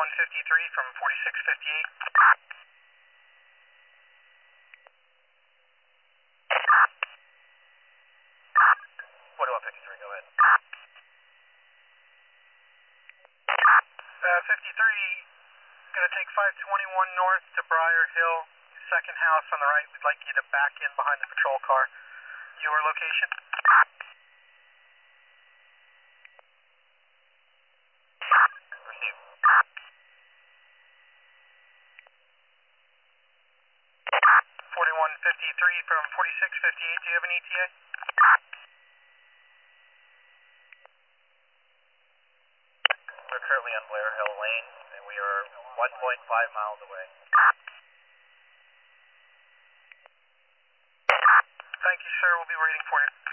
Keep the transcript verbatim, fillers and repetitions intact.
forty-one fifty-three from forty-six fifty-eight. forty-one fifty-three, go ahead. Uh, fifty-three, gonna take five twenty-one north to Briar Hill, second house on the right. We'd like you to back in behind the patrol car. Your location? Receive. forty-one fifty-three from forty-six fifty-eight, do you have an E T A? We're currently on Blair Hill Lane, and we are one point five miles away. Thank you, sir. We'll be waiting for you.